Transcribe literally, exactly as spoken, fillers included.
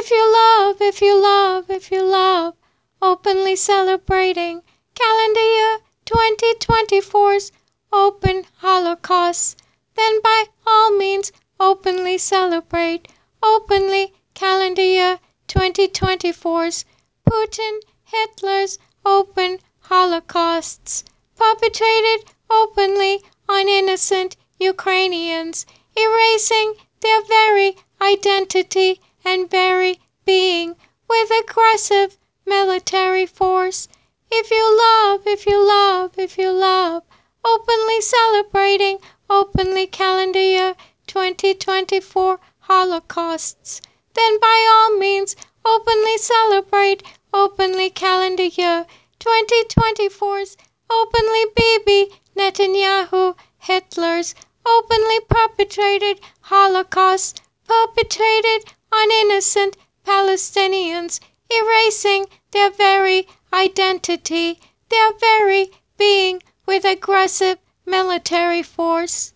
If you love, if you love, if you love, openly celebrating calendar year twenty twenty-four's open Holocaust, then by all means openly celebrate openly calendar year twenty twenty-four's Putin, Hitler's open Holocausts, perpetrated openly on innocent Ukrainians, erasing their very identity and very being with aggressive military force. If you love, if you love, if you love, openly celebrating openly calendar year twenty twenty-four Holocausts, then by all means openly celebrate openly calendar year twenty twenty-four's openly Bibi Netanyahu Hitler's openly perpetrated Holocaust perpetrated on innocent Palestinians, erasing their very identity, their very being with aggressive military force.